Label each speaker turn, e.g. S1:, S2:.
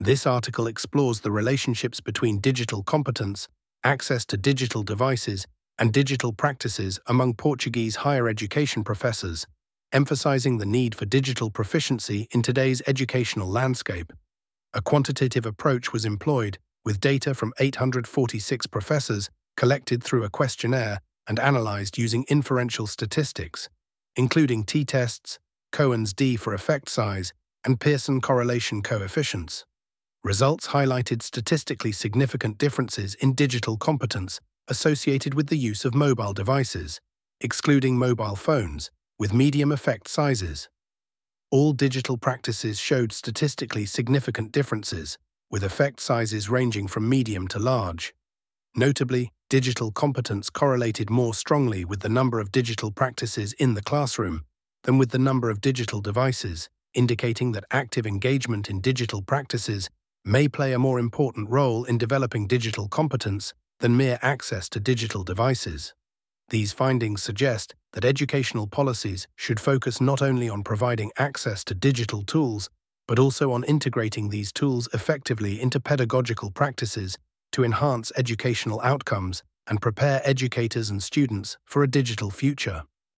S1: This article explores the relationships between digital competence, access to digital devices, and digital practices among Portuguese higher education professors, emphasizing the need for digital proficiency in today's educational landscape. A quantitative approach was employed, with data from 846 professors collected through a questionnaire and analyzed using inferential statistics, including t-tests, Cohen's d for effect size, and Pearson correlation coefficients. Results highlighted statistically significant differences in digital competence associated with the use of mobile devices, excluding mobile phones, with medium effect sizes. All digital practices showed statistically significant differences, with effect sizes ranging from medium to large. Notably, digital competence correlated more strongly with the number of digital practices in the classroom than with the number of digital devices, indicating that active engagement in digital practices may play a more important role in developing digital competence than mere access to digital devices. These findings suggest that educational policies should focus not only on providing access to digital tools, but also on integrating these tools effectively into pedagogical practices to enhance educational outcomes and prepare educators and students for a digital future.